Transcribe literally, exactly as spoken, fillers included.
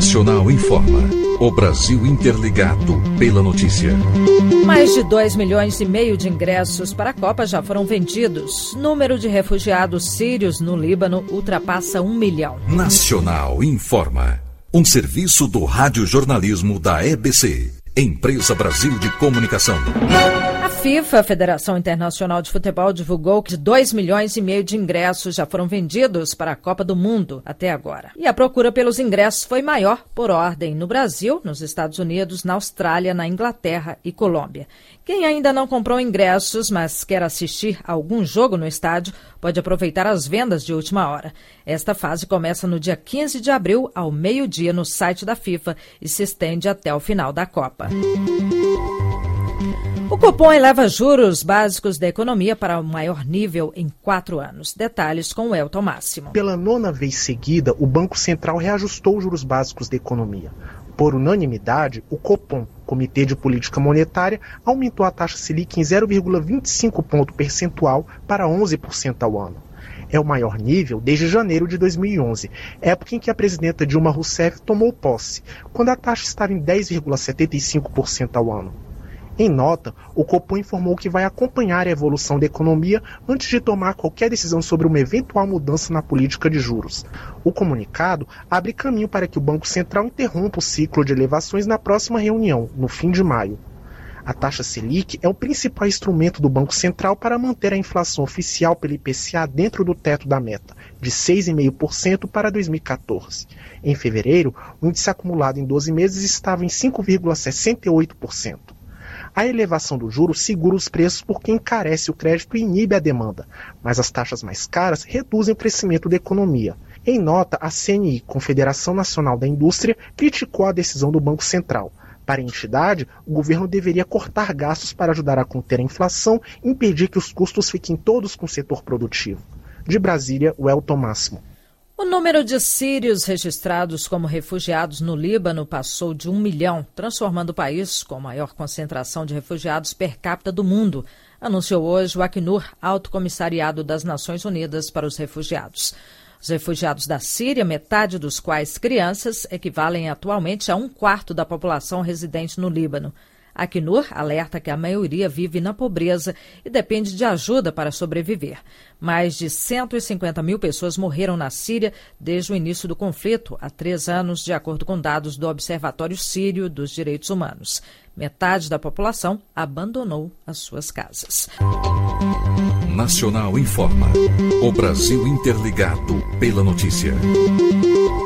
Nacional informa. O Brasil interligado pela notícia. Mais de dois milhões e meio de ingressos para a Copa já foram vendidos. Número de refugiados sírios no Líbano ultrapassa um milhão. Nacional informa. Um serviço do radiojornalismo da E B C, Empresa Brasil de Comunicação. A FIFA, a Federação Internacional de Futebol, divulgou que dois milhões e meio de ingressos já foram vendidos para a Copa do Mundo até agora. E a procura pelos ingressos foi maior por ordem no Brasil, nos Estados Unidos, na Austrália, na Inglaterra e Colômbia. Quem ainda não comprou ingressos, mas quer assistir a algum jogo no estádio, pode aproveitar as vendas de última hora. Esta fase começa no dia quinze de abril, ao meio-dia, no site da FIFA e se estende até o final da Copa. O Copom eleva juros básicos da economia para o maior nível em quatro anos. Detalhes com o Elton Máximo. Pela nona vez seguida, o Banco Central reajustou os juros básicos da economia. Por unanimidade, o Copom, Comitê de Política Monetária, aumentou a taxa Selic em zero vírgula vinte e cinco ponto percentual para onze por cento ao ano. É o maior nível desde janeiro de dois mil e onze, época em que a presidenta Dilma Rousseff tomou posse, quando a taxa estava em dez vírgula setenta e cinco por cento ao ano. Em nota, o Copom informou que vai acompanhar a evolução da economia antes de tomar qualquer decisão sobre uma eventual mudança na política de juros. O comunicado abre caminho para que o Banco Central interrompa o ciclo de elevações na próxima reunião, no fim de maio. A taxa Selic é o principal instrumento do Banco Central para manter a inflação oficial pelo I P C A dentro do teto da meta, de seis vírgula cinco por cento para dois mil e catorze. Em fevereiro, o índice acumulado em doze meses estava em cinco vírgula sessenta e oito por cento. A elevação do juro segura os preços porque encarece o crédito e inibe a demanda, mas as taxas mais caras reduzem o crescimento da economia. Em nota, a C N I, Confederação Nacional da Indústria, criticou a decisão do Banco Central. Para a entidade, o governo deveria cortar gastos para ajudar a conter a inflação e impedir que os custos fiquem todos com o setor produtivo. De Brasília, o Elton Máximo. O número de sírios registrados como refugiados no Líbano passou de um milhão, transformando o país com a maior concentração de refugiados per capita do mundo, anunciou hoje o Acnur, Alto Comissariado das Nações Unidas para os Refugiados. Os refugiados da Síria, metade dos quais crianças, equivalem atualmente a um quarto da população residente no Líbano. A Acnur alerta que a maioria vive na pobreza e depende de ajuda para sobreviver. Mais de cento e cinquenta mil pessoas morreram na Síria desde o início do conflito, há três anos, de acordo com dados do Observatório Sírio dos Direitos Humanos. Metade da população abandonou as suas casas. Nacional informa. O Brasil interligado pela notícia.